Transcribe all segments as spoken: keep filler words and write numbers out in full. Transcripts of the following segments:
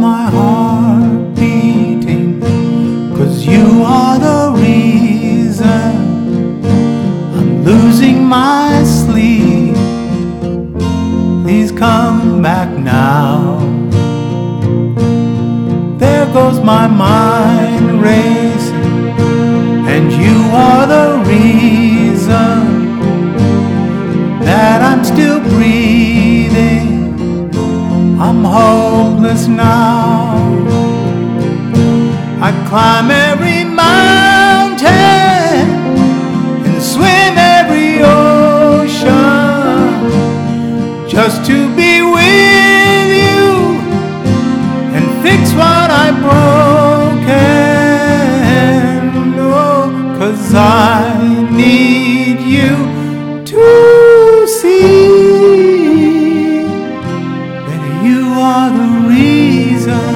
my heart beating, 'cause you are the reason I'm losing my sleep. Please come back now. There goes my mind racing, and you are the reason that I'm still breathing. I'm hopeless now. I'd climb every mountain and swim every ocean just to be with you and fix what I've broken. Oh, 'cause I need you to see that you are the reason.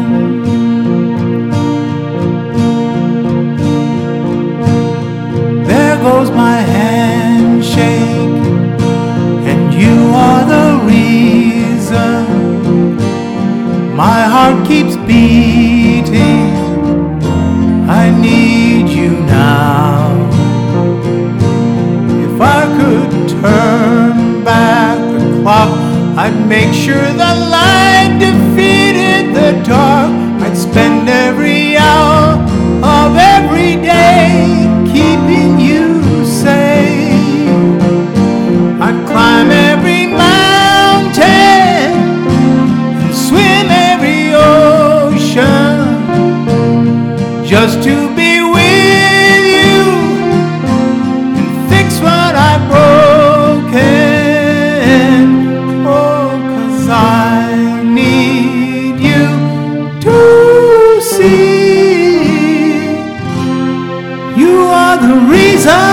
There goes my handshake, and you are the reason my heart keeps beating. I need you now. If I could turn back the clock, I'd make sure the light defeated the dark. I'd spend every hour of every day keeping you safe. I'd climb every mountain and swim every ocean just to be with you and fix what I've broken. Oh, 'cause I need you to see you are the reason.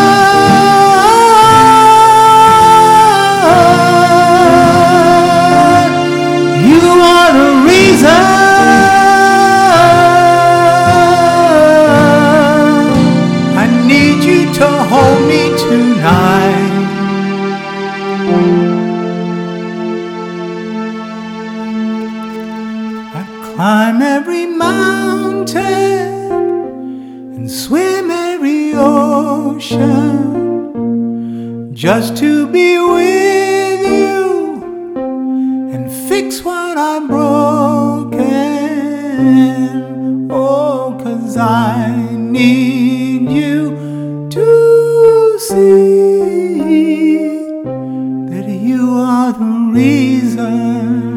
You are the reason. I need you to hold me tonight. I'd climb every mountain and swim every ocean just to be with you and fix what I'm broken. Oh, 'cause I need you to see that you are the reason.